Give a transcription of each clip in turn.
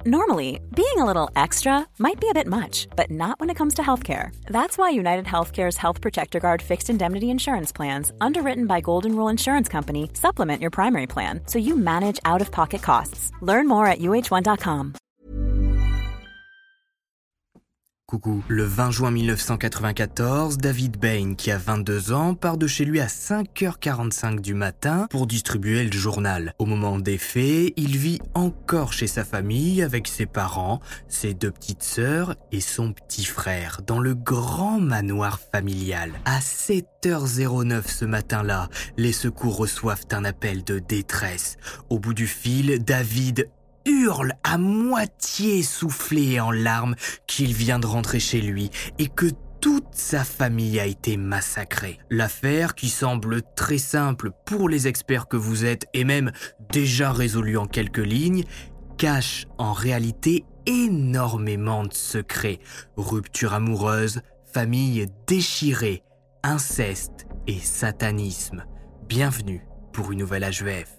Normally, being a little extra might be a bit much, but not when it comes to healthcare. That's why United Healthcare's Health Protector Guard fixed indemnity insurance plans, underwritten by Golden Rule Insurance Company, supplement your primary plan so you manage out-of-pocket costs. Learn more at uh1.com. Coucou. Le 20 juin 1994, David Bain, qui a 22 ans, part de chez lui à 5h45 du matin pour distribuer le journal. Au moment des faits, il vit encore chez sa famille avec ses parents, ses 2 petites sœurs et son petit frère, dans le grand manoir familial. À 7h09 ce matin-là, les secours reçoivent un appel de détresse. Au bout du fil, David hurle à moitié essoufflé et en larmes qu'il vient de rentrer chez lui et que toute sa famille a été massacrée. L'affaire, qui semble très simple pour les experts que vous êtes et même déjà résolue en quelques lignes, cache en réalité énormément de secrets. Rupture amoureuse, famille déchirée, inceste et satanisme. Bienvenue pour une nouvelle HVF.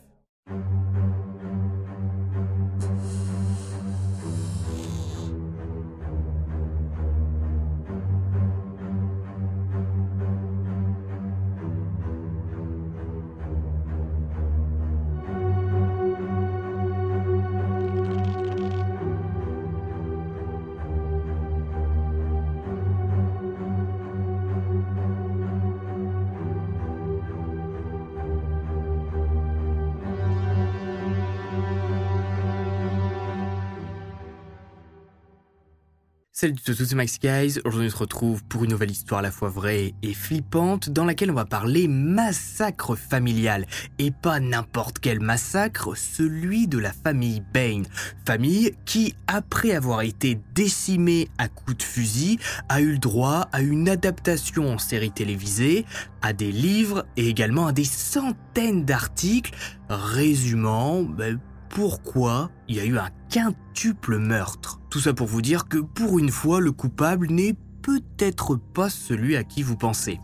Salut à tous, c'est Max Guys. Aujourd'hui on se retrouve pour une nouvelle histoire à la fois vraie et flippante dans laquelle on va parler massacre familial. Et pas n'importe quel massacre, celui de la famille Bain. Famille qui, après avoir été décimée à coups de fusil, a eu le droit à une adaptation en série télévisée, à des livres et également à des centaines d'articles résumant pourquoi il y a eu un quintuple meurtre. Tout ça pour vous dire que pour une fois, le coupable n'est peut-être pas celui à qui vous pensez.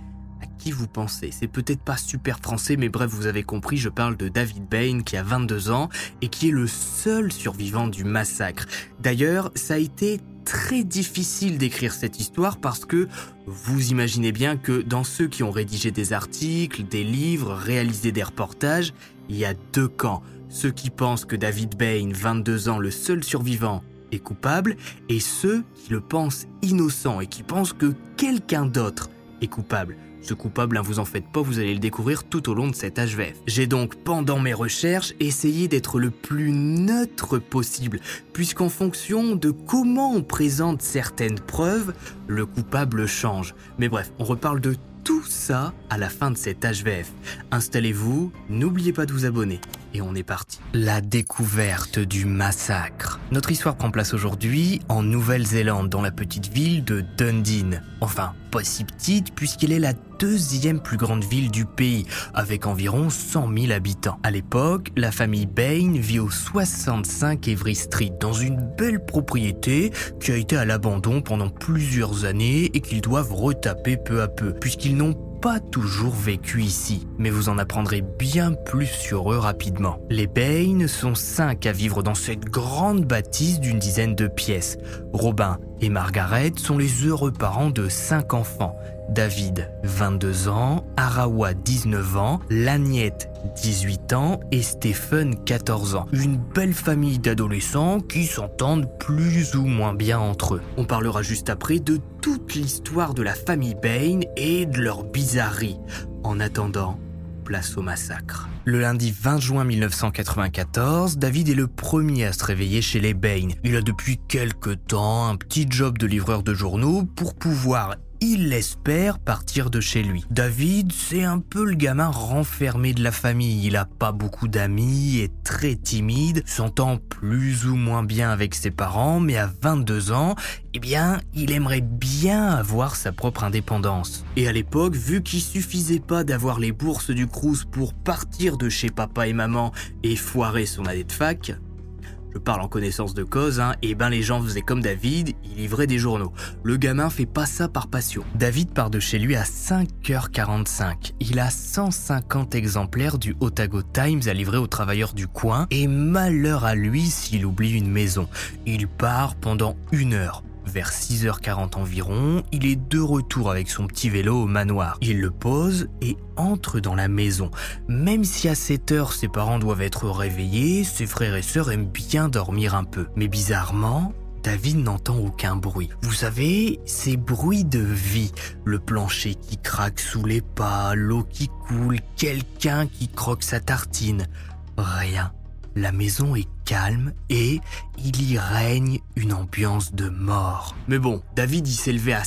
À qui vous pensez ? C'est peut-être pas super français, mais bref, vous avez compris, je parle de David Bain qui a 22 ans et qui est le seul survivant du massacre. D'ailleurs, ça a été très difficile d'écrire cette histoire parce que vous imaginez bien que dans ceux qui ont rédigé des articles, des livres, réalisé des reportages, il y a 2 camps. Ceux qui pensent que David Bain, 22 ans, le seul survivant, est coupable, et ceux qui le pensent innocent et qui pensent que quelqu'un d'autre est coupable. Ce coupable, vous en faites pas, vous allez le découvrir tout au long de cette HVF. J'ai donc, pendant mes recherches, essayé d'être le plus neutre possible, puisqu'en fonction de comment on présente certaines preuves, le coupable change. Mais bref, on reparle de tout ça à la fin de cette HVF. Installez-vous, n'oubliez pas de vous abonner. Et on est parti. La découverte du massacre. Notre histoire prend place aujourd'hui en Nouvelle-Zélande, dans la petite ville de Dundee. Enfin, pas si petite puisqu'elle est la 2e plus grande ville du pays, avec environ 100 000 habitants. À l'époque, la famille Bain vit au 65 Every Street, dans une belle propriété qui a été à l'abandon pendant plusieurs années et qu'ils doivent retaper peu à peu, puisqu'ils n'ont pas toujours vécu ici, mais vous en apprendrez bien plus sur eux rapidement. Les Bain sont 5 à vivre dans cette grande bâtisse d'une dizaine de pièces. Robin et Margaret sont les heureux parents de 5 enfants. David, 22 ans, Arawa, 19 ans, Lagnette, 18 ans et Stephen, 14 ans. Une belle famille d'adolescents qui s'entendent plus ou moins bien entre eux. On parlera juste après de toute l'histoire de la famille Bain et de leurs bizarreries. En attendant, place au massacre. Le lundi 20 juin 1994, David est le premier à se réveiller chez les Bain. Il a depuis quelque temps un petit job de livreur de journaux pour pouvoir, il l'espère, partir de chez lui. David, c'est un peu le gamin renfermé de la famille. Il a pas beaucoup d'amis, est très timide, s'entend plus ou moins bien avec ses parents, mais à 22 ans, il aimerait bien avoir sa propre indépendance. Et à l'époque, vu qu'il suffisait pas d'avoir les bourses du Crous pour partir de chez papa et maman et foirer son année de fac, je parle en connaissance de cause, les gens faisaient comme David, ils livraient des journaux. Le gamin fait pas ça par passion. David part de chez lui à 5h45. Il a 150 exemplaires du Otago Times à livrer aux travailleurs du coin et malheur à lui s'il oublie une maison. Il part pendant 1 heure. Vers 6h40 environ, il est de retour avec son petit vélo au manoir. Il le pose et entre dans la maison. Même si à 7h, ses parents doivent être réveillés, ses frères et sœurs aiment bien dormir un peu. Mais bizarrement, David n'entend aucun bruit. Vous savez, ces bruits de vie, le plancher qui craque sous les pas, l'eau qui coule, quelqu'un qui croque sa tartine. Rien. La maison est calme et il y règne une ambiance de mort. Mais bon, David il s'est levé à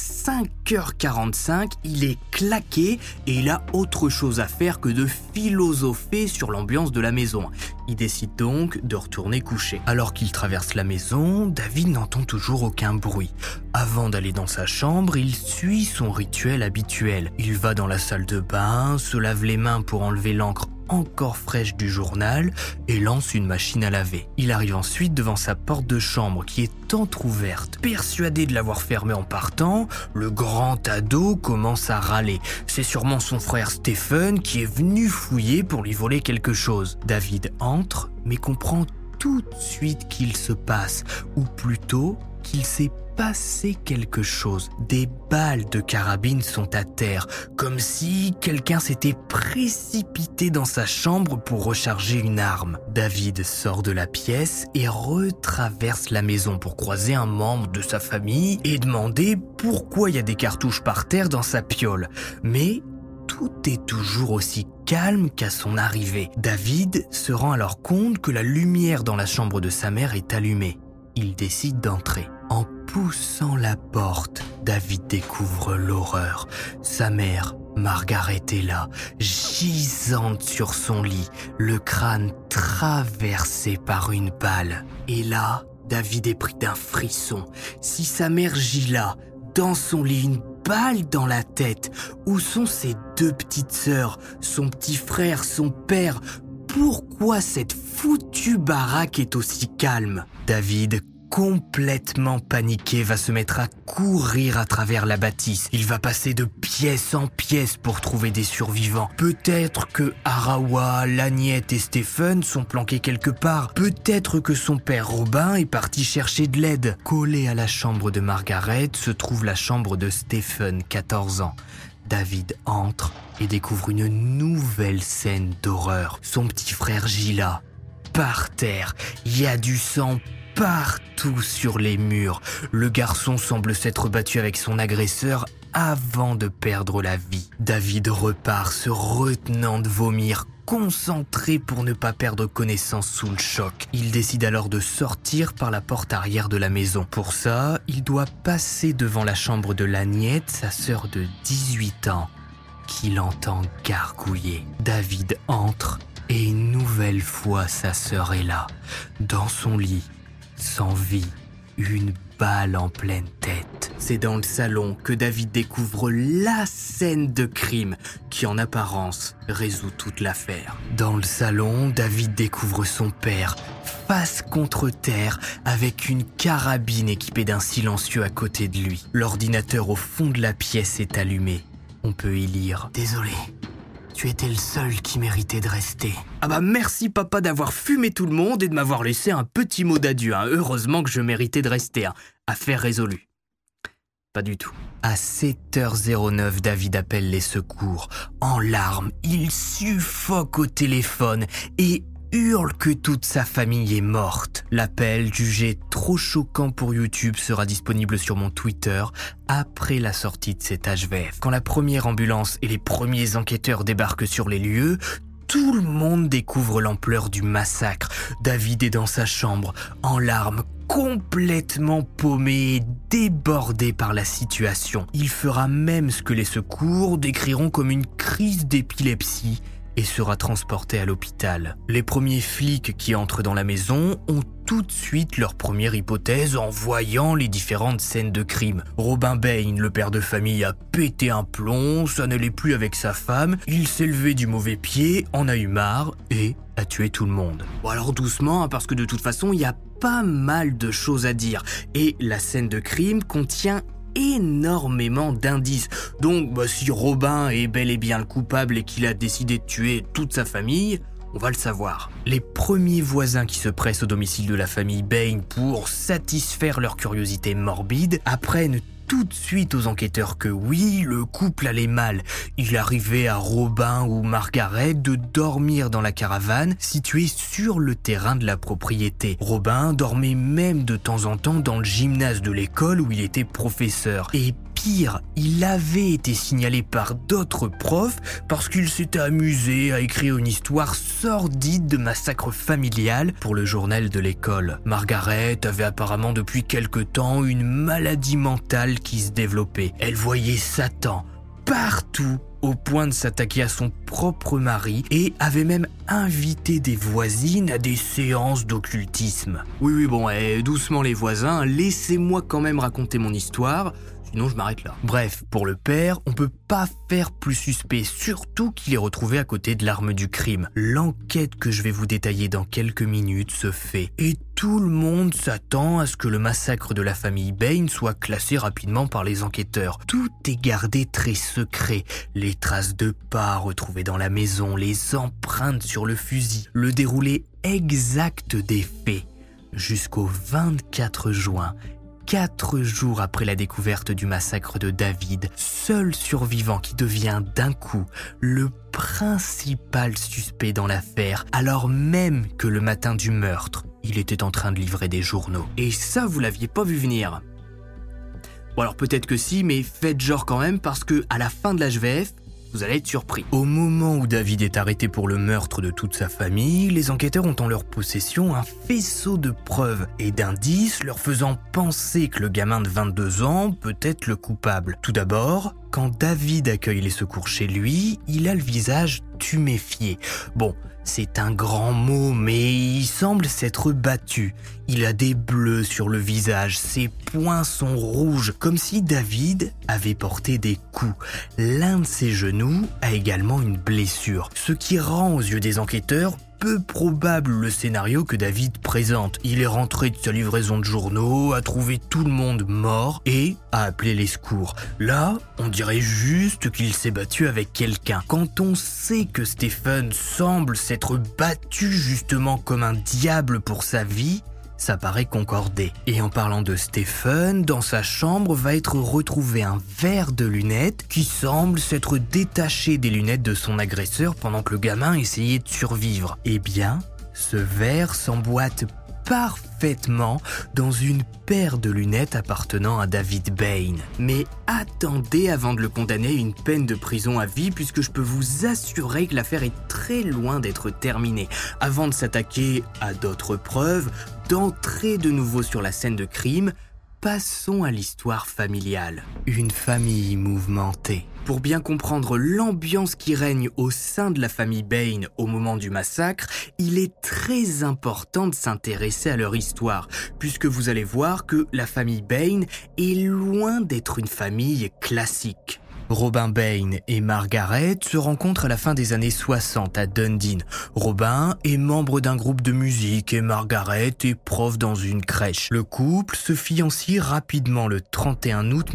5h45, il est claqué et il a autre chose à faire que de philosopher sur l'ambiance de la maison. Il décide donc de retourner coucher. Alors qu'il traverse la maison, David n'entend toujours aucun bruit. Avant d'aller dans sa chambre, il suit son rituel habituel. Il va dans la salle de bain, se lave les mains pour enlever l'encre encore fraîche du journal et lance une machine à laver. Il arrive ensuite devant sa porte de chambre qui est entrouverte. Persuadé de l'avoir fermée en partant, le grand ado commence à râler. C'est sûrement son frère Stephen qui est venu fouiller pour lui voler quelque chose. David entre mais comprend tout de suite qu'il se passe, ou plutôt qu'il s'est passé quelque chose. Des balles de carabine sont à terre, comme si quelqu'un s'était précipité dans sa chambre pour recharger une arme. David sort de la pièce et retraverse la maison pour croiser un membre de sa famille et demander pourquoi il y a des cartouches par terre dans sa piole. Mais tout est toujours aussi calme qu'à son arrivée. David se rend alors compte que la lumière dans la chambre de sa mère est allumée. Il décide d'entrer. En poussant la porte, David découvre l'horreur. Sa mère, Margaret, est là, gisante sur son lit, le crâne traversé par une balle. Et là, David est pris d'un frisson. Si sa mère gît là, dans son lit, une balle dans la tête, où sont ses 2 petites sœurs, son petit frère, son père? Pourquoi cette foutue baraque est aussi calme? David, complètement paniqué, va se mettre à courir à travers la bâtisse. Il va passer de pièce en pièce pour trouver des survivants. Peut-être que Arawa, Lagnette et Stephen sont planqués quelque part. Peut-être que son père Robin est parti chercher de l'aide. Collé à la chambre de Margaret se trouve la chambre de Stephen, 14 ans. David entre et découvre une nouvelle scène d'horreur. Son petit frère Gila, par terre, il y a du sang partout sur les murs. Le garçon semble s'être battu avec son agresseur avant de perdre la vie. David repart se retenant de vomir, concentré pour ne pas perdre connaissance sous le choc. Il décide alors de sortir par la porte arrière de la maison. Pour ça, il doit passer devant la chambre de Lagnette, sa sœur de 18 ans, qu'il entend gargouiller. David entre et une nouvelle fois sa sœur est là, dans son lit, sans vie, une balle en pleine tête. C'est dans le salon que David découvre la scène de crime qui, en apparence, résout toute l'affaire. Dans le salon, David découvre son père, face contre terre, avec une carabine équipée d'un silencieux à côté de lui. L'ordinateur au fond de la pièce est allumé. On peut y lire « Désolé, tu étais le seul qui méritait de rester. » Ah bah merci papa d'avoir fumé tout le monde et de m'avoir laissé un petit mot d'adieu. Heureusement que je méritais de rester. Affaire résolue. Pas du tout. À 7h09, David appelle les secours. En larmes, il suffoque au téléphone et hurle que toute sa famille est morte. L'appel, jugé trop choquant pour YouTube, sera disponible sur mon Twitter après la sortie de cet HVF. Quand la première ambulance et les premiers enquêteurs débarquent sur les lieux, tout le monde découvre l'ampleur du massacre. David est dans sa chambre, en larmes, complètement paumé et débordé par la situation. Il fera même ce que les secours décriront comme une crise d'épilepsie et sera transporté à l'hôpital. Les premiers flics qui entrent dans la maison ont tout de suite leur première hypothèse en voyant les différentes scènes de crime. Robin Bain, le père de famille, a pété un plomb, ça n'allait plus avec sa femme, il s'est levé du mauvais pied, en a eu marre et a tué tout le monde. Bon alors doucement, parce que de toute façon, il y a pas mal de choses à dire. Et la scène de crime contient énormément d'indices. Donc si Robin est bel et bien le coupable et qu'il a décidé de tuer toute sa famille, on va le savoir. Les premiers voisins qui se pressent au domicile de la famille Bain pour satisfaire leur curiosité morbide apprennent tout de suite aux enquêteurs que oui, le couple allait mal. Il arrivait à Robin ou Margaret de dormir dans la caravane située sur le terrain de la propriété. Robin dormait même de temps en temps dans le gymnase de l'école où il était professeur. Et pire, il avait été signalé par d'autres profs parce qu'il s'était amusé à écrire une histoire sordide de massacre familial pour le journal de l'école. Margaret avait apparemment depuis quelque temps une maladie mentale qui se développait. Elle voyait Satan partout au point de s'attaquer à son propre mari et avait même invité des voisines à des séances d'occultisme. Oui, doucement les voisins, laissez-moi quand même raconter mon histoire. Sinon, je m'arrête là. Bref, pour le père, on peut pas faire plus suspect, surtout qu'il est retrouvé à côté de l'arme du crime. L'enquête que je vais vous détailler dans quelques minutes se fait. Et tout le monde s'attend à ce que le massacre de la famille Bain soit classé rapidement par les enquêteurs. Tout est gardé très secret. Les traces de pas retrouvées dans la maison, les empreintes sur le fusil, le déroulé exact des faits. Jusqu'au 24 juin, 4 jours après la découverte du massacre de David, seul survivant qui devient d'un coup le principal suspect dans l'affaire, alors même que le matin du meurtre, il était en train de livrer des journaux. Et ça, vous l'aviez pas vu venir. Bon alors peut-être que si, mais faites genre quand même parce que à la fin de l'HVF, vous allez être surpris. Au moment où David est arrêté pour le meurtre de toute sa famille, les enquêteurs ont en leur possession un faisceau de preuves et d'indices leur faisant penser que le gamin de 22 ans peut être le coupable. Tout d'abord, quand David accueille les secours chez lui, il a le visage tuméfié. Bon, c'est un grand mot, mais il semble s'être battu. Il a des bleus sur le visage, ses poings sont rouges, comme si David avait porté des coups. L'un de ses genoux a également une blessure, ce qui rend aux yeux des enquêteurs peu probable le scénario que David présente. Il est rentré de sa livraison de journaux, a trouvé tout le monde mort et a appelé les secours. Là, on dirait juste qu'il s'est battu avec quelqu'un. Quand on sait que Stephen semble s'être battu justement comme un diable pour sa vie, ça paraît concordé. Et en parlant de Stephen, dans sa chambre va être retrouvé un verre de lunettes qui semble s'être détaché des lunettes de son agresseur pendant que le gamin essayait de survivre. Eh bien, ce verre s'emboîte parfaitement dans une paire de lunettes appartenant à David Bain. Mais attendez avant de le condamner à une peine de prison à vie puisque je peux vous assurer que l'affaire est très loin d'être terminée. Avant de s'attaquer à d'autres preuves, d'entrer de nouveau sur la scène de crime, passons à l'histoire familiale. Une famille mouvementée. Pour bien comprendre l'ambiance qui règne au sein de la famille Bain au moment du massacre, il est très important de s'intéresser à leur histoire, puisque vous allez voir que la famille Bain est loin d'être une famille classique. Robin Bain et Margaret se rencontrent à la fin des années 60 à Dundee. Robin est membre d'un groupe de musique et Margaret est prof dans une crèche. Le couple se fiancie rapidement le 31 août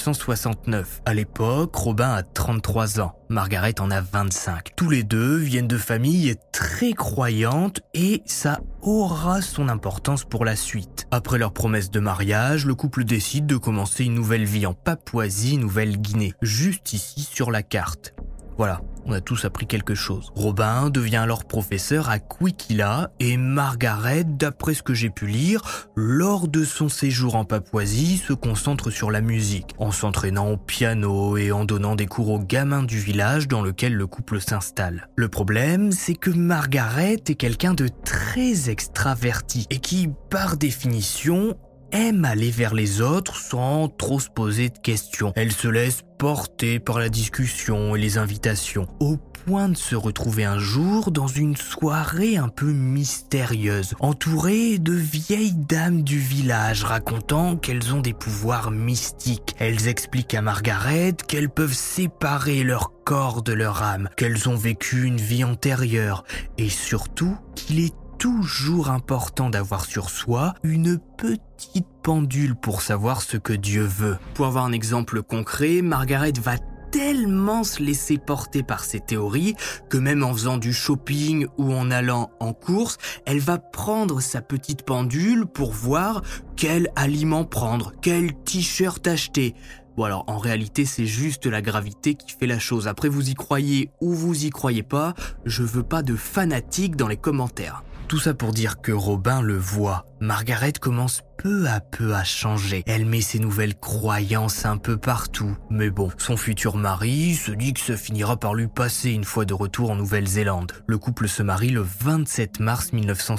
1969. À l'époque, Robin a 33 ans. Margaret en a 25. Tous les deux viennent de familles très croyantes et ça aura son importance pour la suite. Après leur promesse de mariage, le couple décide de commencer une nouvelle vie en Papouasie-Nouvelle-Guinée, juste ici sur la carte. Voilà, on a tous appris quelque chose. Robin devient alors professeur à Kwikila et Margaret, d'après ce que j'ai pu lire, lors de son séjour en Papouasie, se concentre sur la musique, en s'entraînant au piano et en donnant des cours aux gamins du village dans lequel le couple s'installe. Le problème, c'est que Margaret est quelqu'un de très extraverti et qui, par définition, aime aller vers les autres sans trop se poser de questions. Elle se laisse porter par la discussion et les invitations, au point de se retrouver un jour dans une soirée un peu mystérieuse, entourée de vieilles dames du village racontant qu'elles ont des pouvoirs mystiques. Elles expliquent à Margaret qu'elles peuvent séparer leur corps de leur âme, qu'elles ont vécu une vie antérieure et surtout qu'il est toujours important d'avoir sur soi une petite pendule pour savoir ce que Dieu veut. Pour avoir un exemple concret, Margaret va tellement se laisser porter par ces théories que même en faisant du shopping ou en allant en course, elle va prendre sa petite pendule pour voir quel aliment prendre, quel t-shirt acheter. Bon alors, en réalité, c'est juste la gravité qui fait la chose. Après, vous y croyez ou vous y croyez pas, je veux pas de fanatiques dans les commentaires. Tout ça pour dire que Robin le voit. Margaret commence peu à peu à changer. Elle met ses nouvelles croyances un peu partout. Mais bon, son futur mari se dit que ça finira par lui passer une fois de retour en Nouvelle-Zélande. Le couple se marie le 27 mars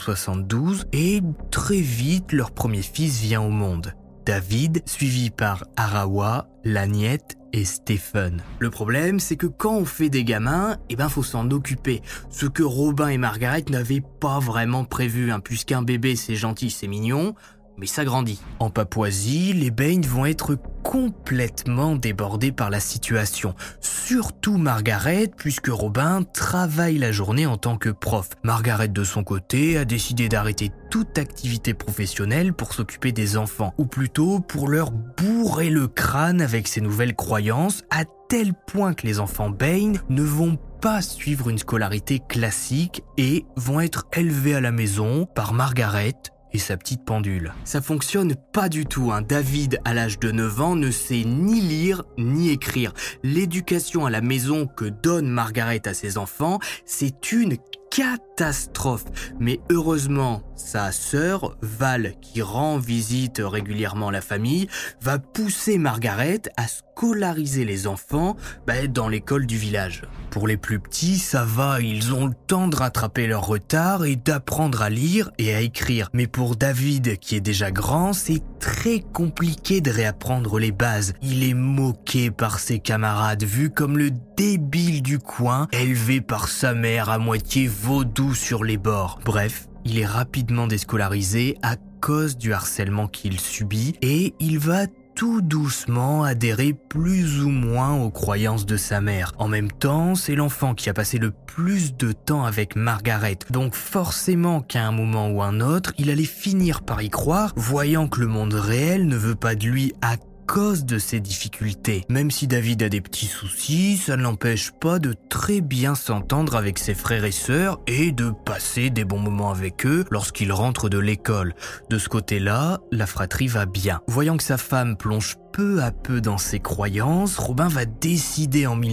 1972 et très vite, leur premier fils vient au monde. David, suivi par Arawa, Laniette et Stephen. Le problème, c'est que quand on fait des gamins, faut s'en occuper. Ce que Robin et Margaret n'avaient pas vraiment prévu, puisqu'un bébé c'est gentil, c'est mignon, mais ça grandit. En Papouasie, les Bain vont être complètement débordés par la situation. Surtout Margaret, puisque Robin travaille la journée en tant que prof. Margaret, de son côté, a décidé d'arrêter toute activité professionnelle pour s'occuper des enfants, ou plutôt pour leur bourrer le crâne avec ses nouvelles croyances, à tel point que les enfants Bain ne vont pas suivre une scolarité classique et vont être élevés à la maison par Margaret et sa petite pendule. Ça fonctionne pas du tout. David, à l'âge de 9 ans, ne sait ni lire ni écrire. L'éducation à la maison que donne Margaret à ses enfants, c'est une catastrophe. Mais heureusement, sa sœur, Val, qui rend visite régulièrement à la famille, va pousser Margaret à scolariser les enfants dans l'école du village. Pour les plus petits, ça va, ils ont le temps de rattraper leur retard et d'apprendre à lire et à écrire. Mais pour David, qui est déjà grand, c'est très compliqué de réapprendre les bases. Il est moqué par ses camarades, vu comme le débile du coin, élevé par sa mère à moitié vaudou sur les bords. Bref, il est rapidement déscolarisé à cause du harcèlement qu'il subit et il va tout doucement adhérer plus ou moins aux croyances de sa mère. En même temps, c'est l'enfant qui a passé le plus de temps avec Margaret. Donc forcément qu'à un moment ou un autre, il allait finir par y croire, voyant que le monde réel ne veut pas de lui à cause de ses difficultés. Même si David a des petits soucis, ça ne l'empêche pas de très bien s'entendre avec ses frères et sœurs et de passer des bons moments avec eux lorsqu'il rentre de l'école. De ce côté-là, la fratrie va bien. Voyant que sa femme plonge peu à peu dans ses croyances, Robin va décider en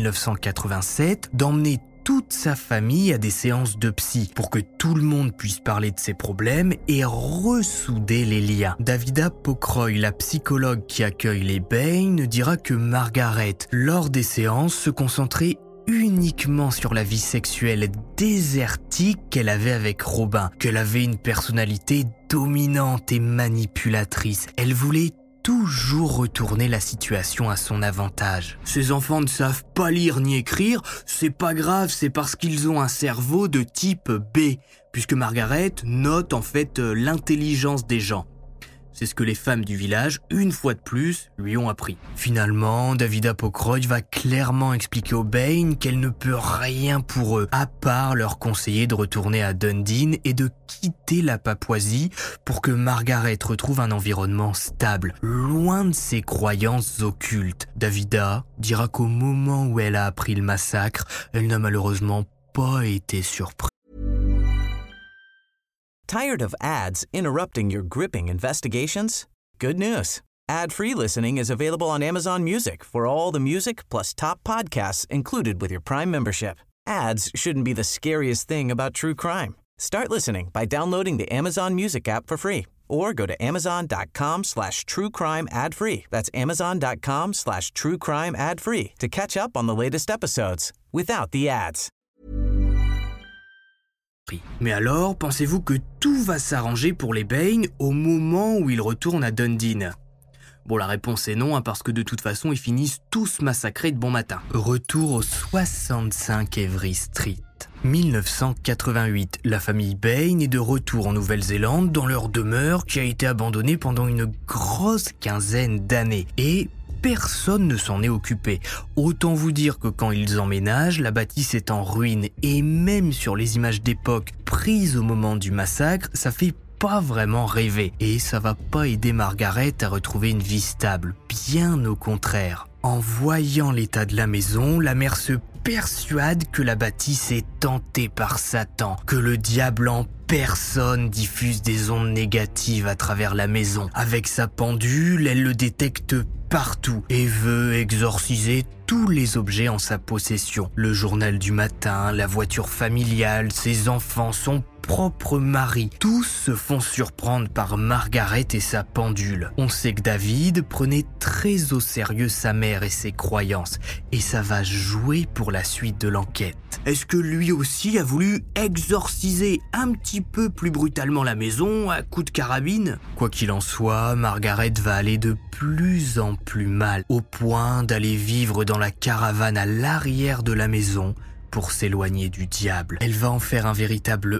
1987 d'emmener toute sa famille à des séances de psy pour que tout le monde puisse parler de ses problèmes et ressouder les liens. Davida Pokroy, la psychologue qui accueille les Bain, dira que Margaret, lors des séances, se concentrait uniquement sur la vie sexuelle désertique qu'elle avait avec Robin, qu'elle avait une personnalité dominante et manipulatrice. Elle voulait toujours retourner la situation à son avantage. Ces enfants ne savent pas lire ni écrire, c'est pas grave, c'est parce qu'ils ont un cerveau de type B, puisque Margaret note en fait l'intelligence des gens. C'est ce que les femmes du village, une fois de plus, lui ont appris. Finalement, Davida Pokroy va clairement expliquer aux Bain qu'elle ne peut rien pour eux, à part leur conseiller de retourner à Dundee et de quitter la Papouasie pour que Margaret retrouve un environnement stable, loin de ses croyances occultes. Davida dira qu'au moment où elle a appris le massacre, elle n'a malheureusement pas été surprise. Tired of ads interrupting your gripping investigations? Good news. Ad-free listening is available on Amazon Music for all the music plus top podcasts included with your Prime membership. Ads shouldn't be the scariest thing about true crime. Start listening by downloading the Amazon Music app for free or go to amazon.com/truecrime ad-free. That's amazon.com/truecrime ad-free to catch up on the latest episodes without the ads. Mais alors, pensez-vous que tout va s'arranger pour les Bain au moment où ils retournent à Dundee ? Bon, la réponse est non, parce que de toute façon, ils finissent tous massacrés de bon matin. Retour au 65 Avery Street. 1988, la famille Bain est de retour en Nouvelle-Zélande dans leur demeure qui a été abandonnée pendant une grosse quinzaine d'années. Et personne ne s'en est occupé. Autant vous dire que quand ils emménagent, la bâtisse est en ruine. Et même sur les images d'époque prises au moment du massacre, ça fait pas vraiment rêver. Et ça va pas aider Margaret à retrouver une vie stable. Bien au contraire. En voyant l'état de la maison, la mère se persuade que la bâtisse est tentée par Satan, que le diable en personne diffuse des ondes négatives à travers la maison. Avec sa pendule, elle le détecte partout et veut exorciser tous les objets en sa possession. Le journal du matin, la voiture familiale, ses enfants, son propre mari. Tous se font surprendre par Margaret et sa pendule. On sait que David prenait très au sérieux sa mère et ses croyances, et ça va jouer pour la suite de l'enquête. Est-ce que lui aussi a voulu exorciser un petit peu plus brutalement la maison à coups de carabine ? Quoi qu'il en soit, Margaret va aller de plus en plus mal, au point d'aller vivre dans la caravane à l'arrière de la maison pour s'éloigner du diable. Elle va en faire un véritable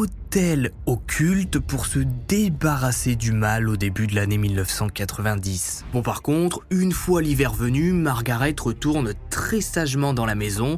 hôtel occulte pour se débarrasser du mal au début de l'année 1990. Bon, par contre, une fois l'hiver venu, Margaret retourne très sagement dans la maison.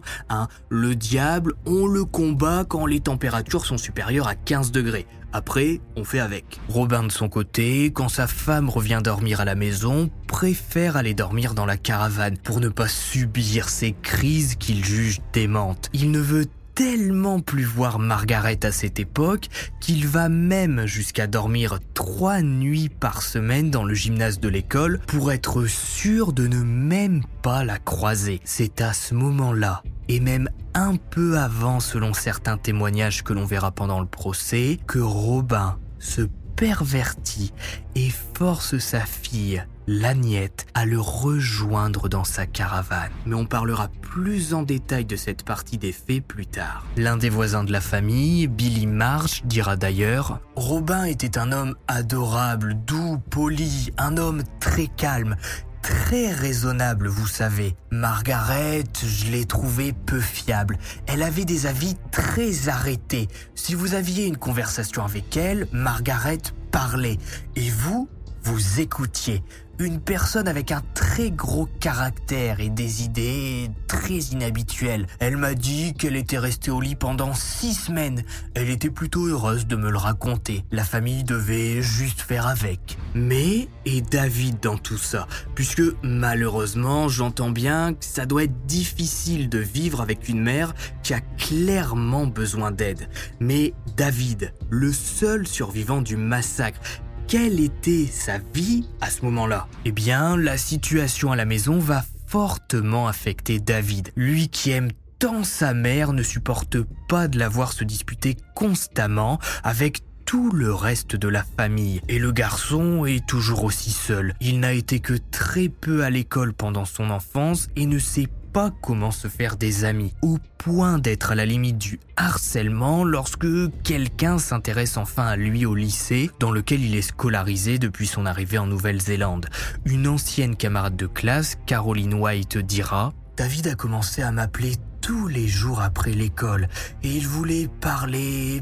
Le diable, on le combat quand les températures sont supérieures à 15 degrés. Après, on fait avec. Robin, de son côté, quand sa femme revient dormir à la maison, préfère aller dormir dans la caravane pour ne pas subir ces crises qu'il juge démentes. Il ne veut tellement plus voir Margaret à cette époque qu'il va même jusqu'à dormir 3 nuits par semaine dans le gymnase de l'école pour être sûr de ne même pas la croiser. C'est à ce moment-là, et même un peu avant selon certains témoignages que l'on verra pendant le procès, que Robin se pervertit et force sa fille, Laniette, à le rejoindre dans sa caravane. Mais on parlera plus en détail de cette partie des faits plus tard. L'un des voisins de la famille, Billy Marsh, dira d'ailleurs « Robin était un homme adorable, doux, poli, un homme très calme, très raisonnable, vous savez. Margaret, je l'ai trouvée peu fiable. Elle avait des avis très arrêtés. Si vous aviez une conversation avec elle, Margaret parlait. Et vous écoutiez. Une personne avec un très gros caractère et des idées très inhabituelles. Elle m'a dit qu'elle était restée au lit pendant 6 semaines. Elle était plutôt heureuse de me le raconter. La famille devait juste faire avec. Mais, et David dans tout ça, puisque malheureusement, j'entends bien que ça doit être difficile de vivre avec une mère qui a clairement besoin d'aide. Mais David, le seul survivant du massacre, quelle était sa vie à ce moment-là ? Eh bien, la situation à la maison va fortement affecter David. Lui qui aime tant sa mère ne supporte pas de la voir se disputer constamment avec tout le reste de la famille. Et le garçon est toujours aussi seul. Il n'a été que très peu à l'école pendant son enfance et ne sait pas comment se faire des amis, au point d'être à la limite du harcèlement lorsque quelqu'un s'intéresse enfin à lui au lycée dans lequel il est scolarisé depuis son arrivée en Nouvelle-Zélande. Une ancienne camarade de classe, Caroline White, dira « David a commencé à m'appeler tous les jours après l'école et il voulait parler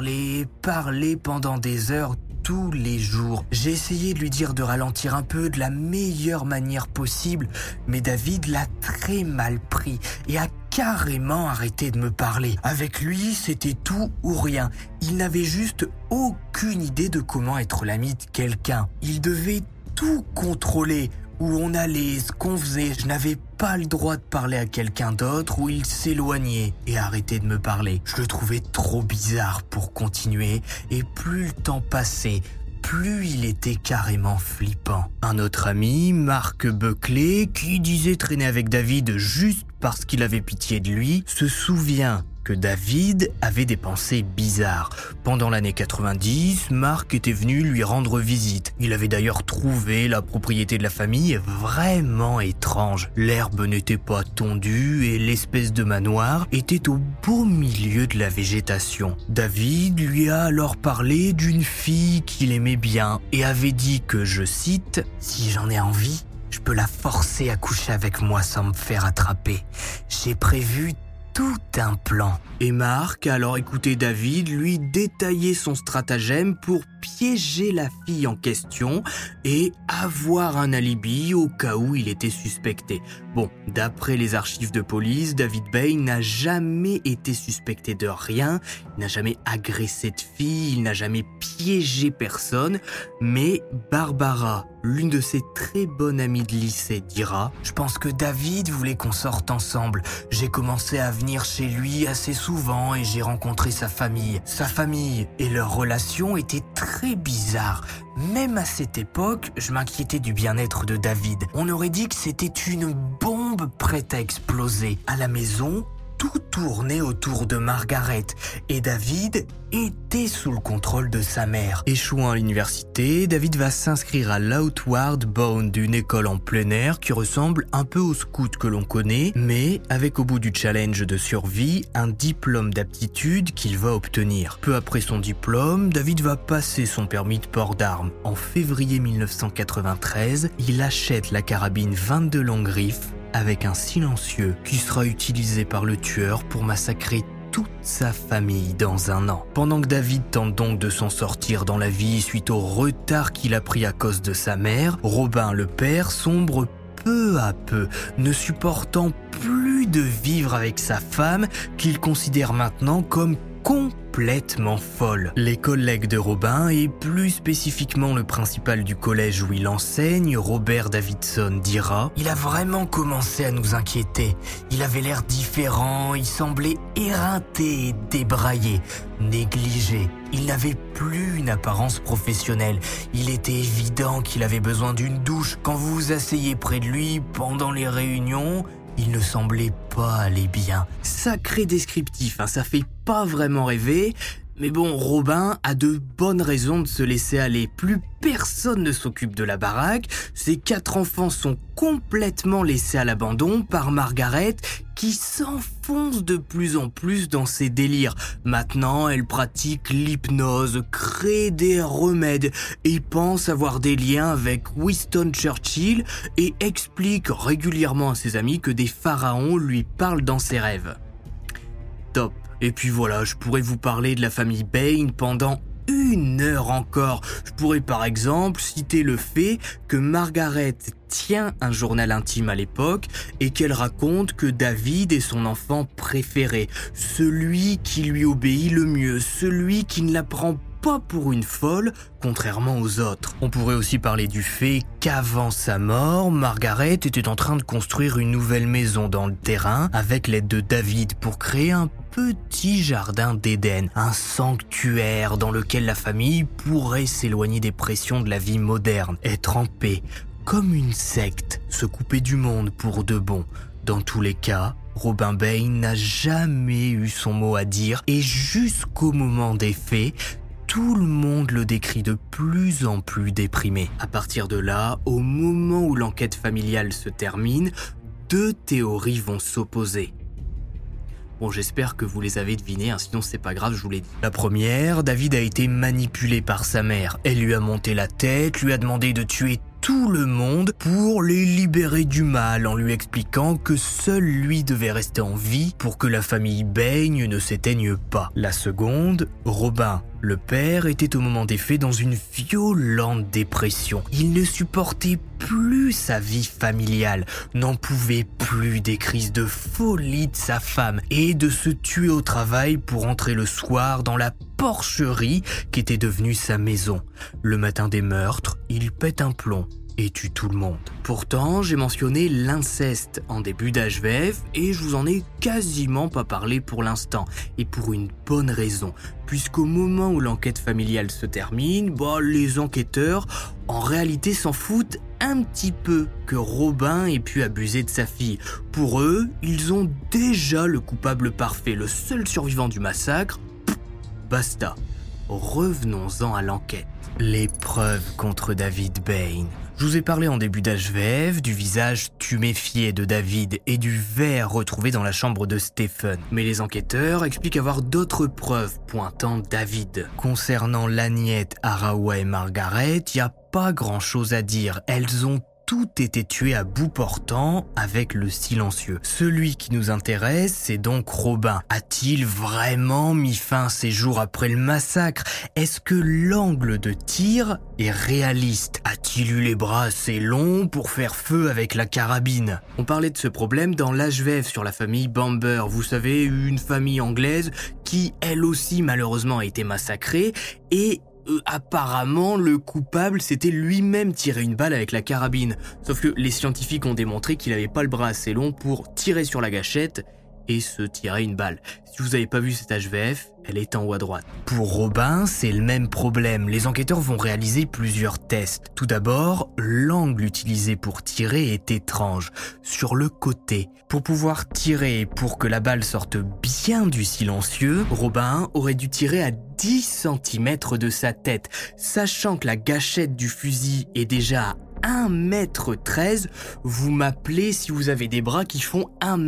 pendant des heures tous les jours. J'ai essayé de lui dire de ralentir un peu de la meilleure manière possible, mais David l'a très mal pris et a carrément arrêté de me parler. Avec lui, c'était tout ou rien. Il n'avait juste aucune idée de comment être l'ami de quelqu'un. Il devait tout contrôler. Où on allait, ce qu'on faisait, je n'avais pas le droit de parler à quelqu'un d'autre, où il s'éloignait et arrêtait de me parler. Je le trouvais trop bizarre pour continuer, et plus le temps passait, plus il était carrément flippant. Un autre ami, Mark Buckley, qui disait traîner avec David juste parce qu'il avait pitié de lui, se souvient que David avait des pensées bizarres. Pendant l'année 90, Mark était venu lui rendre visite. Il avait d'ailleurs trouvé la propriété de la famille vraiment étrange. L'herbe n'était pas tondue et l'espèce de manoir était au beau milieu de la végétation. David lui a alors parlé d'une fille qu'il aimait bien et avait dit que, je cite, « Si j'en ai envie, je peux la forcer à coucher avec moi sans me faire attraper. J'ai prévu tout un plan. » Et Mark a alors écouté David lui détailler son stratagème pour piéger la fille en question et avoir un alibi au cas où il était suspecté. Bon, d'après les archives de police, David Bain n'a jamais été suspecté de rien, il n'a jamais agressé de fille, il n'a jamais piégé personne, mais Barbara, l'une de ses très bonnes amies de lycée, dira « Je pense que David voulait qu'on sorte ensemble. J'ai commencé à venir chez lui assez souvent et j'ai rencontré sa famille. Sa famille et leur relation étaient très bizarres. Même à cette époque, je m'inquiétais du bien-être de David. On aurait dit que c'était une bombe prête à exploser. À la maison, tout tournait autour de Margaret et David était sous le contrôle de sa mère. Échouant à l'université, David va s'inscrire à l'Outward Bound, une école en plein air qui ressemble un peu au scout que l'on connaît, mais avec au bout du challenge de survie, un diplôme d'aptitude qu'il va obtenir. Peu après son diplôme, David va passer son permis de port d'armes. En février 1993, il achète la carabine 22 longue griffe avec un silencieux qui sera utilisé par le tueur pour massacrer toute sa famille dans un an. Pendant que David tente donc de s'en sortir dans la vie suite au retard qu'il a pris à cause de sa mère, Robin le père sombre peu à peu, ne supportant plus de vivre avec sa femme qu'il considère maintenant comme complètement folle. Les collègues de Robin, et plus spécifiquement le principal du collège où il enseigne, Robert Davidson, dira « Il a vraiment commencé à nous inquiéter. Il avait l'air différent, il semblait éreinté et débraillé, négligé. Il n'avait plus une apparence professionnelle. Il était évident qu'il avait besoin d'une douche. Quand vous vous asseyez près de lui pendant les réunions, il ne semblait pas aller bien. » Sacré descriptif, ça fait pas vraiment rêver, mais bon, Robin a de bonnes raisons de se laisser aller. Plus personne ne s'occupe de la baraque, ses 4 enfants sont complètement laissés à l'abandon par Margaret, qui s'enfonce de plus en plus dans ses délires. Maintenant, elle pratique l'hypnose, crée des remèdes et pense avoir des liens avec Winston Churchill et explique régulièrement à ses amis que des pharaons lui parlent dans ses rêves. Top. Et puis voilà, je pourrais vous parler de la famille Bain pendant 1 heure encore. Je pourrais par exemple citer le fait que Margaret tient un journal intime à l'époque et qu'elle raconte que David est son enfant préféré, celui qui lui obéit le mieux, celui qui ne la prend pas pour une folle, contrairement aux autres. On pourrait aussi parler du fait qu'avant sa mort, Margaret était en train de construire une nouvelle maison dans le terrain avec l'aide de David pour créer un petit jardin d'Éden, un sanctuaire dans lequel la famille pourrait s'éloigner des pressions de la vie moderne, être en paix, comme une secte, se couper du monde pour de bon. Dans tous les cas, Robin Bain n'a jamais eu son mot à dire et jusqu'au moment des faits, tout le monde le décrit de plus en plus déprimé. À partir de là, au moment où l'enquête familiale se termine, 2 théories vont s'opposer. Bon, j'espère que vous les avez devinées, sinon c'est pas grave, je vous l'ai dit. La première, David a été manipulé par sa mère. Elle lui a monté la tête, lui a demandé de tuer tout le monde pour les libérer du mal en lui expliquant que seul lui devait rester en vie pour que la famille Bain ne s'éteigne pas. La seconde, Robin, le père, était au moment des faits dans une violente dépression. Il ne supportait plus sa vie familiale, n'en pouvait plus des crises de folie de sa femme et de se tuer au travail pour entrer le soir dans la porcherie qui était devenue sa maison. Le matin des meurtres, il pète un plomb et tue tout le monde. Pourtant, j'ai mentionné l'inceste en début d'HVF et je vous en ai quasiment pas parlé pour l'instant. Et pour une bonne raison, puisqu'au moment où l'enquête familiale se termine, les enquêteurs en réalité s'en foutent un petit peu que Robin ait pu abuser de sa fille. Pour eux, ils ont déjà le coupable parfait, le seul survivant du massacre. Basta. Revenons-en à l'enquête. Les preuves contre David Bain. Je vous ai parlé en début d'HVF du visage tuméfié de David et du verre retrouvé dans la chambre de Stephen. Mais les enquêteurs expliquent avoir d'autres preuves pointant David. Concernant Lagnette, Arawa et Margaret, il n'y a pas grand-chose à dire. Elles ont toutes été tuées à bout portant avec le silencieux. Celui qui nous intéresse, c'est donc Robin. A-t-il vraiment mis fin à ses jours après le massacre? Est-ce que l'angle de tir est réaliste? A-t-il eu les bras assez longs pour faire feu avec la carabine? On parlait de ce problème dans l'HVF sur la famille Bamber. Vous savez, une famille anglaise qui, elle aussi, malheureusement, a été massacrée et apparemment, le coupable s'était lui-même tiré une balle avec la carabine. Sauf que les scientifiques ont démontré qu'il n'avait pas le bras assez long pour tirer sur la gâchette et se tirer une balle. Si vous n'avez pas vu cette HVF, elle est en haut à droite. Pour Robin, c'est le même problème. Les enquêteurs vont réaliser plusieurs tests. Tout d'abord, l'angle utilisé pour tirer est étrange. Sur le côté. Pour pouvoir tirer et pour que la balle sorte bien du silencieux, Robin aurait dû tirer à 10 cm de sa tête. Sachant que la gâchette du fusil est déjà à 1m13, vous m'appelez si vous avez des bras qui font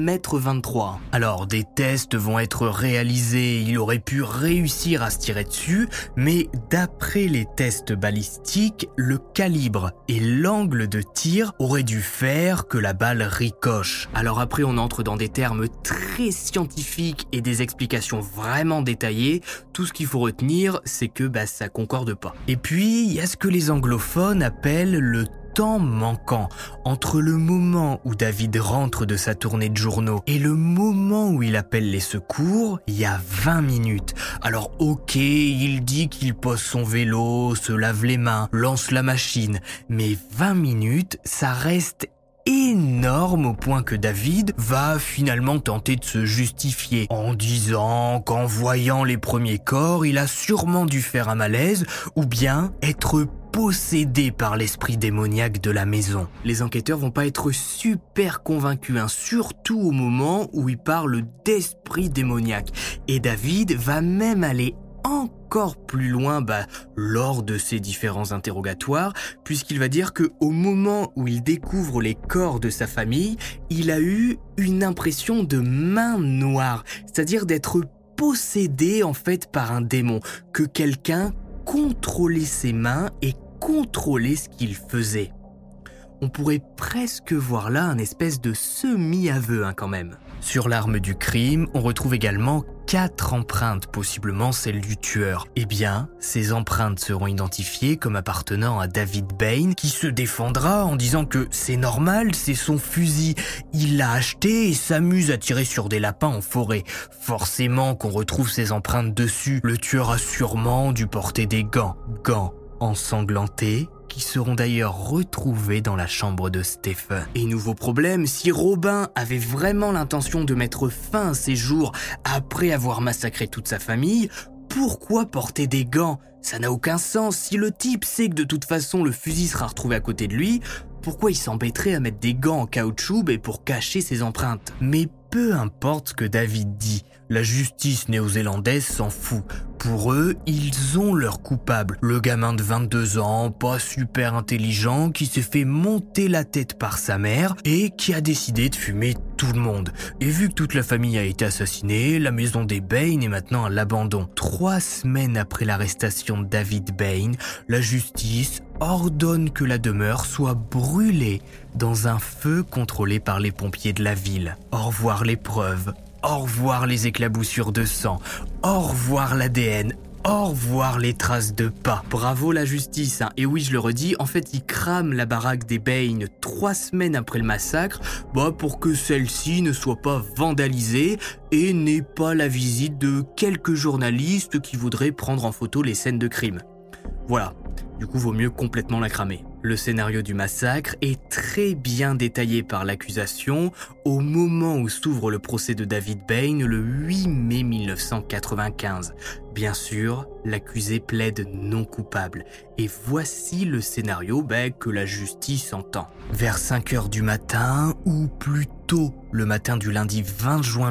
1m23. Alors, des tests vont être réalisés, il aurait pu réussir à se tirer dessus, mais d'après les tests balistiques, le calibre et l'angle de tir auraient dû faire que la balle ricoche. Alors après, on entre dans des termes très scientifiques et des explications vraiment détaillées. Tout ce qu'il faut retenir, c'est que ça concorde pas. Et puis, il y a ce que les anglophones appellent le temps manquant entre le moment où David rentre de sa tournée de journaux et le moment où il appelle les secours, il y a 20 minutes. Alors ok, il dit qu'il pose son vélo, se lave les mains, lance la machine, mais 20 minutes, ça reste énorme au point que David va finalement tenter de se justifier en disant qu'en voyant les premiers corps, il a sûrement dû faire un malaise ou bien être possédé par l'esprit démoniaque de la maison. Les enquêteurs vont pas être super convaincus, surtout au moment où il parle d'esprit démoniaque. Et David va même aller encore plus loin lors de ses différents interrogatoires, puisqu'il va dire qu'au moment où il découvre les corps de sa famille, il a eu une impression de main noire, c'est-à-dire d'être possédé en fait par un démon, que quelqu'un contrôlait ses mains et contrôlait ce qu'il faisait. On pourrait presque voir là un espèce de semi-aveu quand même. Sur l'arme du crime, on retrouve également 4 empreintes, possiblement celles du tueur. Eh bien, ces empreintes seront identifiées comme appartenant à David Bain, qui se défendra en disant que c'est normal, c'est son fusil. Il l'a acheté et s'amuse à tirer sur des lapins en forêt. Forcément qu'on retrouve ces empreintes dessus. Le tueur a sûrement dû porter des gants ensanglantés, qui seront d'ailleurs retrouvés dans la chambre de Stephen. Et nouveau problème, si Robin avait vraiment l'intention de mettre fin à ses jours après avoir massacré toute sa famille, pourquoi porter des gants? Ça n'a aucun sens. Si le type sait que de toute façon le fusil sera retrouvé à côté de lui, pourquoi il s'embêterait à mettre des gants en caoutchouc pour cacher ses empreintes? Mais peu importe ce que David dit, la justice néo-zélandaise s'en fout. Pour eux, ils ont leur coupable. Le gamin de 22 ans, pas super intelligent, qui s'est fait monter la tête par sa mère et qui a décidé de fumer tout le monde. Et vu que toute la famille a été assassinée, la maison des Bain est maintenant à l'abandon. 3 semaines après l'arrestation de David Bain, la justice ordonne que la demeure soit brûlée dans un feu contrôlé par les pompiers de la ville. Au revoir les preuves. Au revoir les éclaboussures de sang, au revoir l'ADN, au revoir les traces de pas. Bravo la justice, Et oui, je le redis, en fait, ils crament la baraque des Bain 3 semaines après le massacre, pour que celle-ci ne soit pas vandalisée et n'ait pas la visite de quelques journalistes qui voudraient prendre en photo les scènes de crime. Voilà, du coup, vaut mieux complètement la cramer. Le scénario du massacre est très bien détaillé par l'accusation au moment où s'ouvre le procès de David Bain le 8 mai 1995. Bien sûr, l'accusé plaide non coupable. Et voici le scénario que la justice entend. Vers 5h du matin, ou plutôt le matin du lundi 20 juin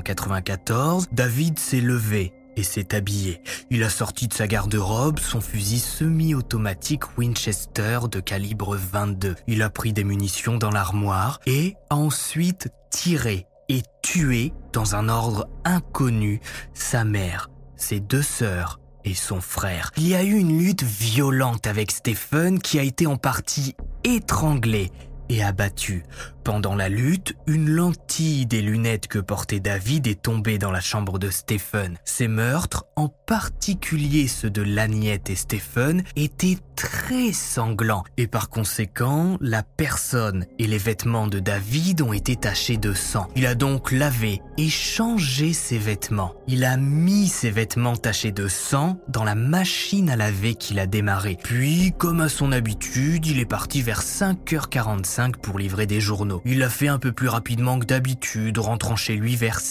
1994, David s'est levé et s'est habillé. Il a sorti de sa garde-robe son fusil semi-automatique Winchester de calibre 22. Il a pris des munitions dans l'armoire et a ensuite tiré et tué, dans un ordre inconnu, sa mère, ses 2 sœurs et son frère. Il y a eu une lutte violente avec Stephen qui a été en partie étranglé et abattu. Pendant la lutte, une lentille des lunettes que portait David est tombée dans la chambre de Stephen. Ces meurtres, en particulier ceux de Laniette et Stephen, étaient très sanglants et par conséquent, la personne et les vêtements de David ont été tachés de sang. Il a donc lavé et changé ses vêtements. Il a mis ses vêtements tachés de sang dans la machine à laver qu'il a démarrée. Puis, comme à son habitude, il est parti vers 5h45 pour livrer des journaux. Il l'a fait un peu plus rapidement que d'habitude, rentrant chez lui vers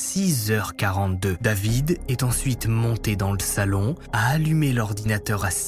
6h42. David est ensuite monté dans le salon, a allumé l'ordinateur à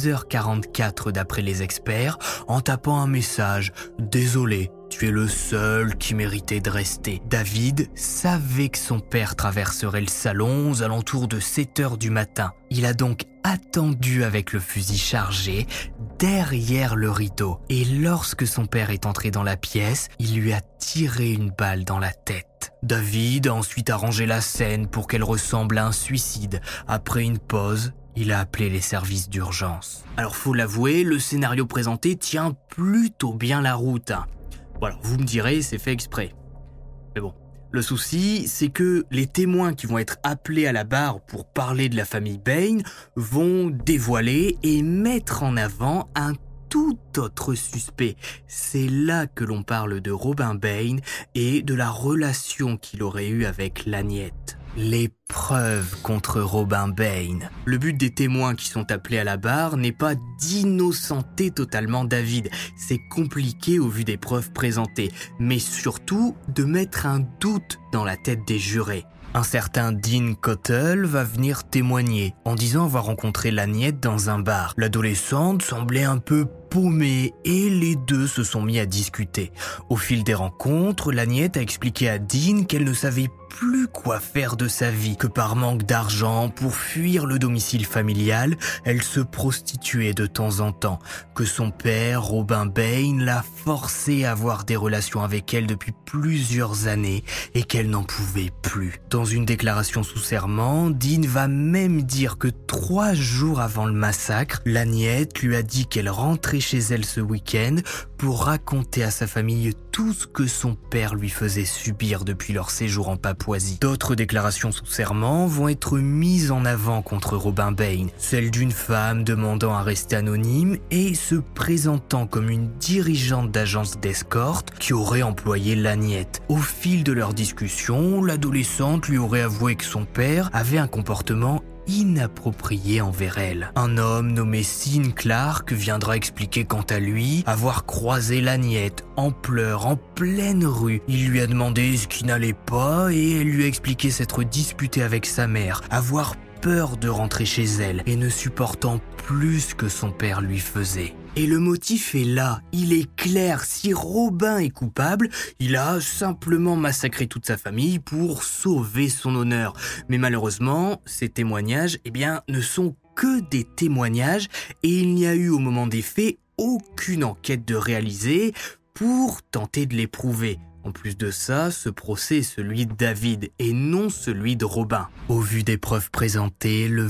6h44 d'après les experts, en tapant un message « Désolé, tu es le seul qui méritait de rester ». David savait que son père traverserait le salon aux alentours de 7h du matin. Il a donc attendu avec le fusil chargé derrière le rideau. Et lorsque son père est entré dans la pièce, il lui a tiré une balle dans la tête. David a ensuite arrangé la scène pour qu'elle ressemble à un suicide. Après une pause, il a appelé les services d'urgence. Alors faut l'avouer, le scénario présenté tient plutôt bien la route. Voilà, vous me direz, c'est fait exprès. Mais bon, le souci, c'est que les témoins qui vont être appelés à la barre pour parler de la famille Bain vont dévoiler et mettre en avant un tout autre suspect. C'est là que l'on parle de Robin Bain et de la relation qu'il aurait eue avec Laniette. Les preuves contre Robin Bain. Le but des témoins qui sont appelés à la barre n'est pas d'innocenter totalement David. C'est compliqué au vu des preuves présentées, mais surtout de mettre un doute dans la tête des jurés. Un certain Dean Cottle va venir témoigner en disant avoir rencontré Laniette dans un bar. L'adolescente semblait un peu paumée et les deux se sont mis à discuter. Au fil des rencontres, Laniette a expliqué à Dean qu'elle ne savait plus quoi faire de sa vie, que par manque d'argent, pour fuir le domicile familial, elle se prostituait de temps en temps, que son père, Robin Bain, l'a forcée à avoir des relations avec elle depuis plusieurs années et qu'elle n'en pouvait plus. Dans une déclaration sous serment, Dean va même dire que 3 jours avant le massacre, Laniette lui a dit qu'elle rentrait chez elle ce week-end pour raconter à sa famille tout ce que son père lui faisait subir depuis leur séjour en Papouasie. D'autres déclarations sous serment vont être mises en avant contre Robin Bain, celle d'une femme demandant à rester anonyme et se présentant comme une dirigeante d'agence d'escorte qui aurait employé Laniette. Au fil de leur discussion, l'adolescente lui aurait avoué que son père avait un comportement inapproprié envers elle. Un homme nommé Sean Clark viendra expliquer quant à lui avoir croisé Laniette en pleurs en pleine rue. Il lui a demandé ce qui n'allait pas et elle lui a expliqué s'être disputée avec sa mère, avoir peur de rentrer chez elle et ne supportant plus ce que son père lui faisait. Et le motif est là, il est clair, si Robin est coupable, il a simplement massacré toute sa famille pour sauver son honneur. Mais malheureusement, ces témoignages, ne sont que des témoignages et il n'y a eu au moment des faits aucune enquête de réaliser pour tenter de les prouver. En plus de ça, ce procès est celui de David et non celui de Robin. Au vu des preuves présentées, le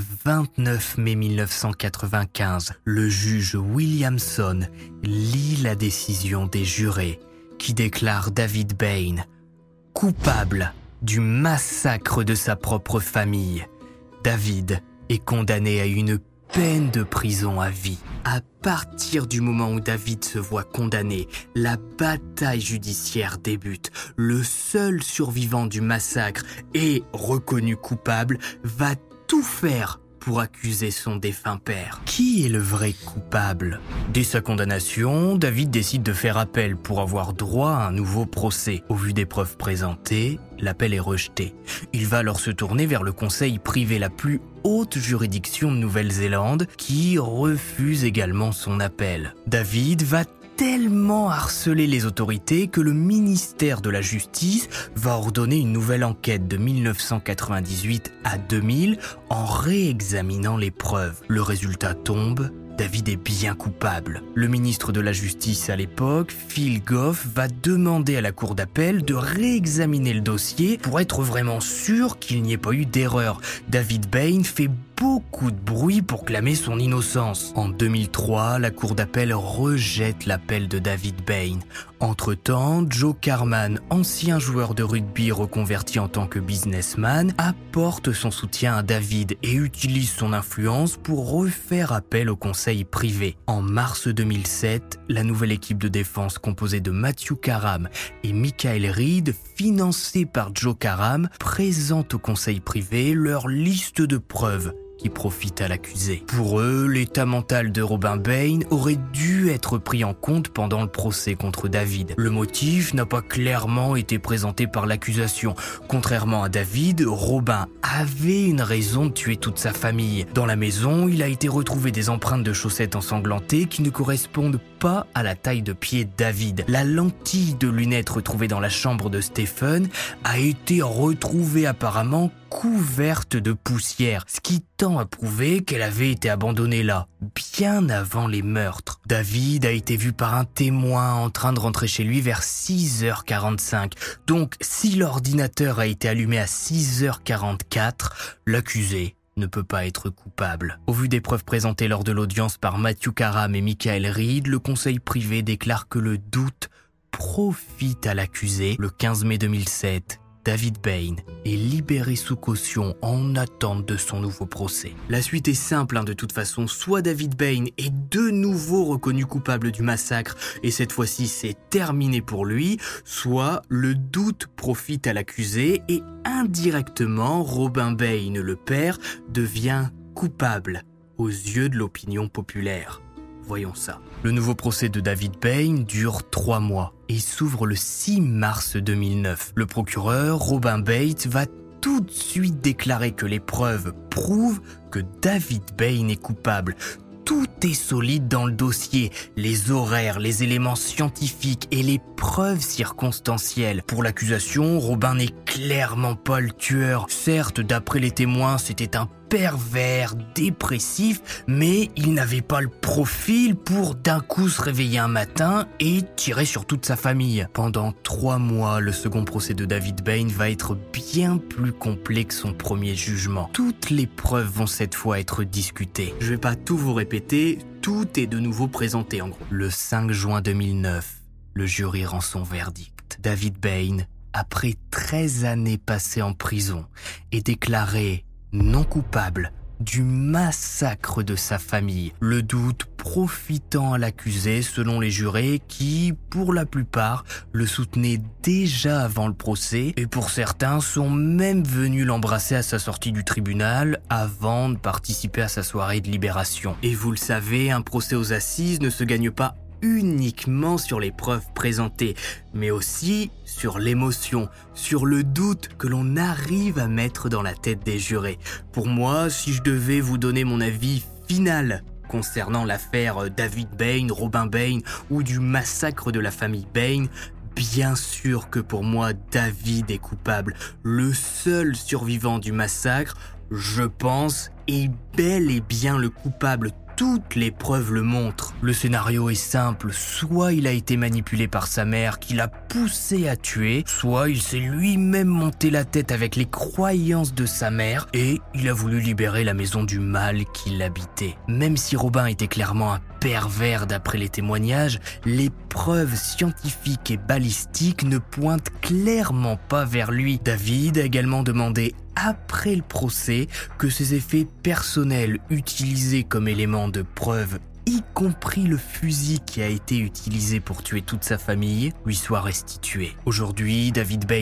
29 mai 1995, le juge Williamson lit la décision des jurés qui déclare David Bain coupable du massacre de sa propre famille. David est condamné à une peine de prison à vie. À partir du moment où David se voit condamné, la bataille judiciaire débute. Le seul survivant du massacre et reconnu coupable va tout faire pour accuser son défunt père. Qui est le vrai coupable ? Dès sa condamnation, David décide de faire appel pour avoir droit à un nouveau procès. Au vu des preuves présentées, l'appel est rejeté. Il va alors se tourner vers le conseil privé, la plus haute juridiction de Nouvelle-Zélande, qui refuse également son appel. David va tellement harceler les autorités que le ministère de la Justice va ordonner une nouvelle enquête de 1998 à 2000 en réexaminant les preuves. Le résultat tombe. David est bien coupable. Le ministre de la Justice à l'époque, Phil Goff, va demander à la cour d'appel de réexaminer le dossier pour être vraiment sûr qu'il n'y ait pas eu d'erreur. David Bain fait beaucoup de bruit pour clamer son innocence. En 2003, la cour d'appel rejette l'appel de David Bain. Entre-temps, Joe Carman, ancien joueur de rugby reconverti en tant que businessman, apporte son soutien à David et utilise son influence pour refaire appel au conseil privé. En mars 2007, la nouvelle équipe de défense composée de Matthew Karam et Michael Reed, financée par Joe Karam, présente au conseil privé leur liste de preuves qui profite à l'accusé. Pour eux, l'état mental de Robin Bain aurait dû être pris en compte pendant le procès contre David. Le motif n'a pas clairement été présenté par l'accusation. Contrairement à David, Robin avait une raison de tuer toute sa famille. Dans la maison, il a été retrouvé des empreintes de chaussettes ensanglantées qui ne correspondent pas à la taille de pied de David. La lentille de lunettes retrouvée dans la chambre de Stephen a été retrouvée apparemment couverte de poussière, ce qui tend à prouver qu'elle avait été abandonnée là, bien avant les meurtres. David a été vu par un témoin en train de rentrer chez lui vers 6h45. Donc, si l'ordinateur a été allumé à 6h44, l'accusé ne peut pas être coupable. Au vu des preuves présentées lors de l'audience par Matthew Karam et Michael Reed, le conseil privé déclare que le doute profite à l'accusé. Le 15 mai 2007, David Bain est libéré sous caution en attente de son nouveau procès. La suite est simple de toute façon, soit David Bain est de nouveau reconnu coupable du massacre et cette fois-ci c'est terminé pour lui, soit le doute profite à l'accusé et indirectement Robin Bain, le père, devient coupable aux yeux de l'opinion populaire. Voyons ça. Le nouveau procès de David Bain dure 3 mois et s'ouvre le 6 mars 2009. Le procureur, Robin Bates, va tout de suite déclarer que les preuves prouvent que David Bain est coupable. Tout est solide dans le dossier, les horaires, les éléments scientifiques et les preuves circonstancielles. Pour l'accusation, Robin n'est clairement pas le tueur. Certes, d'après les témoins, c'était un pervers, dépressif, mais il n'avait pas le profil pour d'un coup se réveiller un matin et tirer sur toute sa famille. Pendant 3 mois, le second procès de David Bain va être bien plus complet que son premier jugement. Toutes les preuves vont cette fois être discutées. Je vais pas tout vous répéter, tout est de nouveau présenté en gros. Le 5 juin 2009, le jury rend son verdict. David Bain, après 13 années passées en prison, est déclaré non coupable du massacre de sa famille, le doute profitant à l'accusé selon les jurés qui, pour la plupart, le soutenaient déjà avant le procès et pour certains sont même venus l'embrasser à sa sortie du tribunal avant de participer à sa soirée de libération. Et vous le savez, un procès aux assises ne se gagne pas uniquement sur les preuves présentées, mais aussi sur l'émotion, sur le doute que l'on arrive à mettre dans la tête des jurés. Pour moi, si je devais vous donner mon avis final concernant l'affaire David Bain, Robin Bain ou du massacre de la famille Bain, bien sûr que pour moi, David est coupable. Le seul survivant du massacre, je pense, est bel et bien le coupable. Toutes les preuves le montrent. Le scénario est simple, soit il a été manipulé par sa mère qui l'a poussé à tuer, soit il s'est lui-même monté la tête avec les croyances de sa mère et il a voulu libérer la maison du mal qui l'habitait. Même si Robin était clairement un pervers d'après les témoignages, les preuves scientifiques et balistiques ne pointent clairement pas vers lui. David a également demandé après le procès que ses effets personnels utilisés comme éléments de preuve, y compris le fusil qui a été utilisé pour tuer toute sa famille, lui soient restitués. Aujourd'hui, David Bain est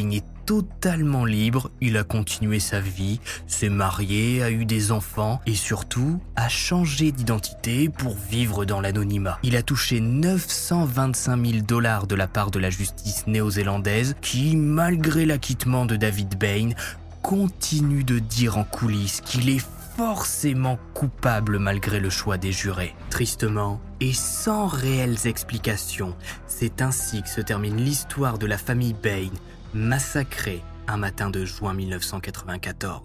totalement libre, il a continué sa vie, s'est marié, a eu des enfants et surtout a changé d'identité pour vivre dans l'anonymat. Il a touché 925 000 $ de la part de la justice néo-zélandaise qui, malgré l'acquittement de David Bain, continue de dire en coulisses qu'il est forcément coupable malgré le choix des jurés. Tristement, et sans réelles explications, c'est ainsi que se termine l'histoire de la famille Bain, massacrée un matin de juin 1994.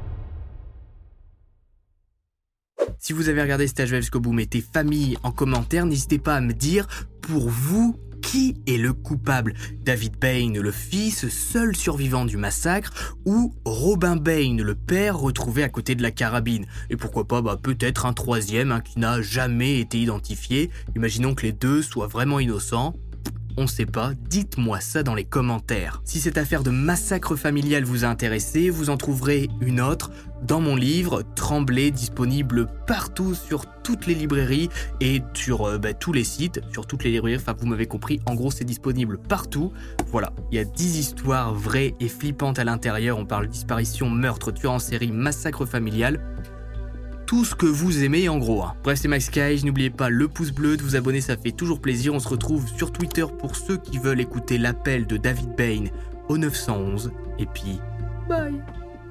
Si vous avez regardé Stage Web jusqu'au bout, mettez famille en commentaire, n'hésitez pas à me dire, pour vous, qui est le coupable ? David Bain, le fils, seul survivant du massacre, ou Robin Bain, le père, retrouvé à côté de la carabine ? Et pourquoi pas, peut-être un troisième qui n'a jamais été identifié. Imaginons que les deux soient vraiment innocents. On sait pas, dites-moi ça dans les commentaires. Si cette affaire de massacre familial vous a intéressé, vous en trouverez une autre dans mon livre Trembler, disponible partout sur toutes les librairies et sur tous les sites, sur toutes les librairies, vous m'avez compris, en gros c'est disponible partout. Voilà, il y a 10 histoires vraies et flippantes à l'intérieur, on parle disparition, meurtre, tueur en série, massacre familial. Tout ce que vous aimez en gros. Bref, c'est Max Cage, n'oubliez pas le pouce bleu, de vous abonner, ça fait toujours plaisir. On se retrouve sur Twitter pour ceux qui veulent écouter l'appel de David Bain au 911. Et puis, bye.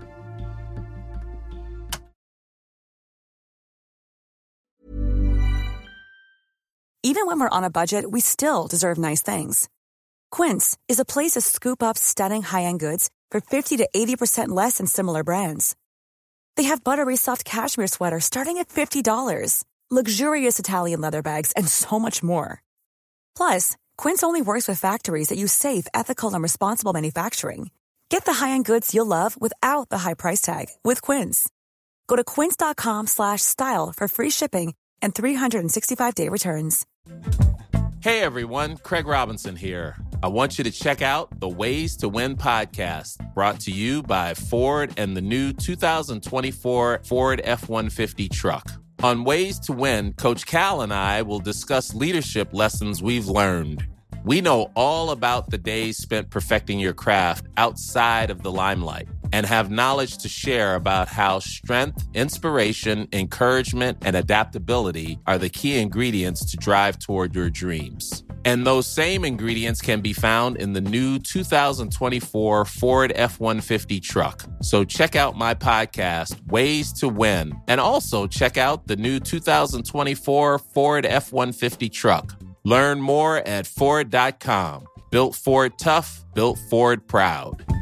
Even when we're on a budget, we still deserve nice things. Quince is a place to scoop up stunning high-end goods for 50 to 80% less than similar brands. They have buttery soft cashmere sweaters starting at $50, luxurious Italian leather bags, and so much more. Plus, Quince only works with factories that use safe, ethical, and responsible manufacturing. Get the high-end goods you'll love without the high price tag with Quince. Go to quince.com/style for free shipping and 365-day returns. Hey everyone, Craig Robinson here. I want you to check out the Ways to Win podcast, brought to you by Ford and the new 2024 Ford F-150 truck. On Ways to Win, Coach Cal and I will discuss leadership lessons we've learned. We know all about the days spent perfecting your craft outside of the limelight and have knowledge to share about how strength, inspiration, encouragement, and adaptability are the key ingredients to drive toward your dreams. And those same ingredients can be found in the new 2024 Ford F-150 truck. So check out my podcast, Ways to Win, and also check out the new 2024 Ford F-150 truck. Learn more at Ford.com. Built Ford tough, built Ford proud.